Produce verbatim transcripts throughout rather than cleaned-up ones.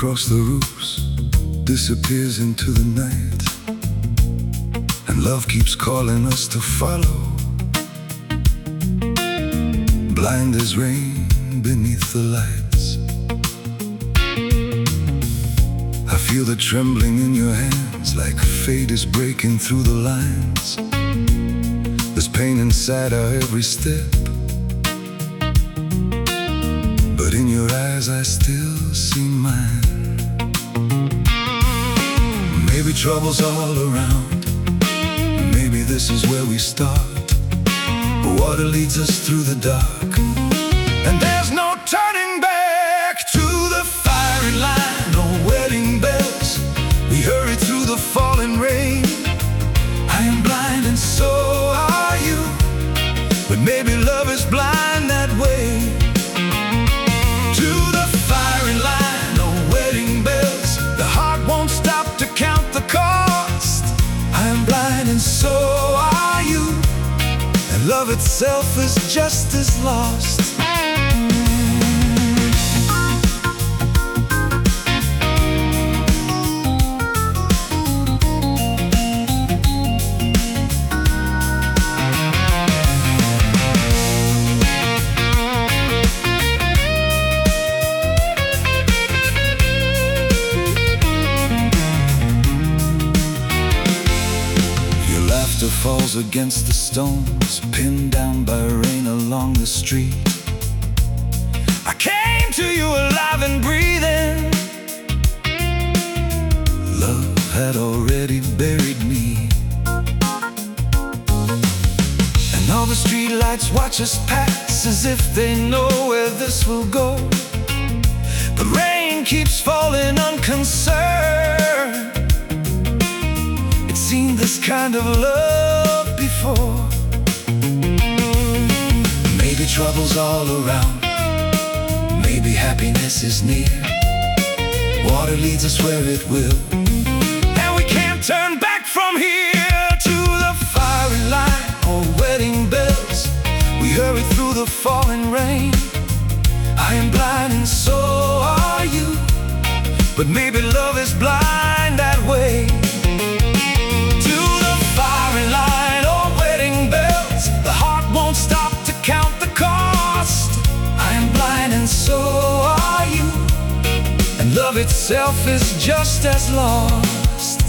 across the roofs, disappears into the night, and love keeps calling us to follow. Blind as rain beneath the lights, I feel the trembling in your hands, like fate is breaking through the lines. There's pain inside our every step, but in your eyes I still see mine. Maybe trouble's all around, maybe this is where we start. Water leads us through the dark, and there's no turning back. To the firing line, no wedding bells, we hurry through the falling rain. I am blind and so are you, but maybe love is blind that way. To the firing line, no wedding bells, the heart won't stop to count the cost. I am blind and so are you, and love itself is just as lost. Falls against the stones, pinned down by rain along the street. I came to you alive and breathing. Love had already buried me, and all the streetlights watch us pass as if they know where this will go. But rain keeps falling unconcerned. It seemed this kind of love before. Maybe trouble's all around, maybe happiness is near. Water leads us where it will, and we can't turn back from here. To the firing line, or wedding bells, we hurry through the falling rain. I am blind and so are you, but maybe love is blind that way. Love itself is just as lost.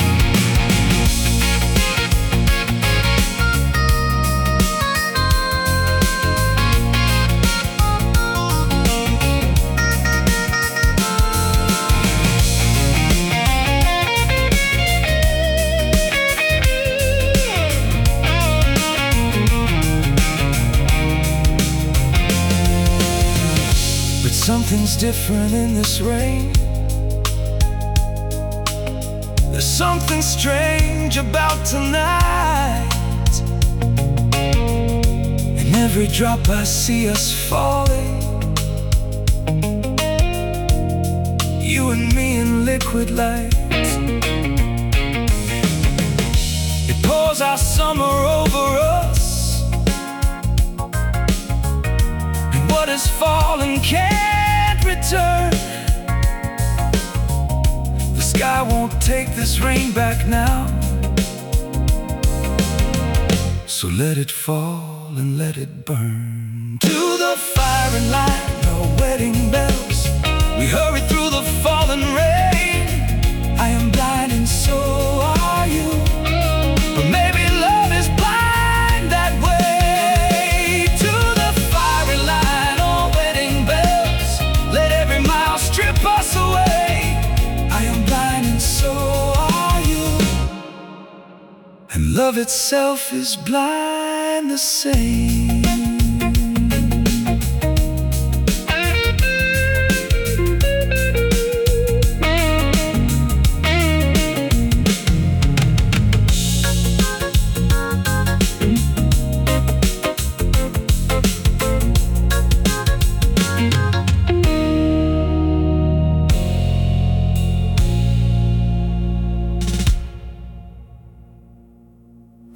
But something's different in this rain. There's something strange about tonight. In every drop I see us falling, you and me in liquid light. It pours our summer over us, and what is fallen can't return. The sky won't take this rain back now, so let it fall and let it burn. To the firing line, no wedding bells, we hurry through the falling rain. I am blind and so are you, but maybe love is blind that way. To the firing line, oh wedding bells, let every mile strip us away. I am blind and so are you, and love itself is blind the same.